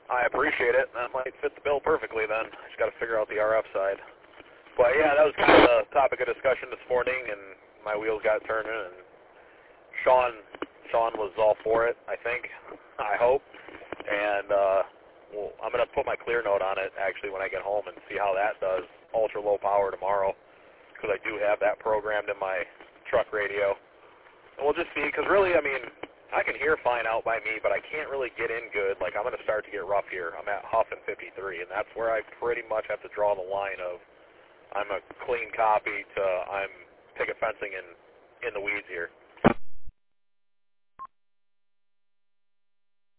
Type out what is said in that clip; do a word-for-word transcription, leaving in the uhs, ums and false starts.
I appreciate it. That might fit the bill perfectly then. Just got to figure out the R F side. But yeah, that was kind of the topic of discussion this morning, and my wheels got turning, and Sean Sean was all for it, I think, I hope. And uh, well, I'm going to put my clear note on it, actually, when I get home and see how that does, ultra low power tomorrow, because I do have that programmed in my truck radio. And we'll just see, because really, I mean, I can hear fine out by me, but I can't really get in good. Like, I'm going to start to get rough here. I'm at Huff and fifty-three, and that's where I pretty much have to draw the line of I'm a clean copy to I'm picket fencing in, in the weeds here.